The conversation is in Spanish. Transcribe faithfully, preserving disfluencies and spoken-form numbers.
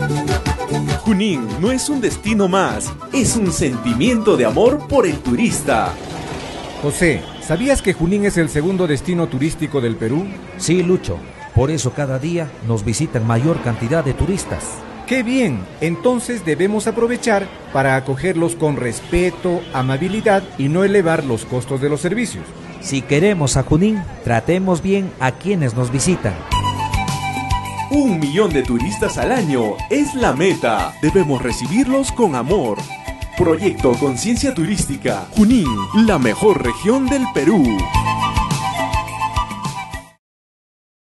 Junín no es un destino más, es un sentimiento de amor por el turista. José, ¿sabías que Junín es el segundo destino turístico del Perú? Sí, Lucho. Por eso cada día nos visitan mayor cantidad de turistas. ¡Qué bien! Entonces debemos aprovechar para acogerlos con respeto, amabilidad y no elevar los costos de los servicios. Si queremos a Junín, tratemos bien a quienes nos visitan. Un millón de turistas al año es la meta. Debemos recibirlos con amor. Proyecto Conciencia Turística. Junín, la mejor región del Perú.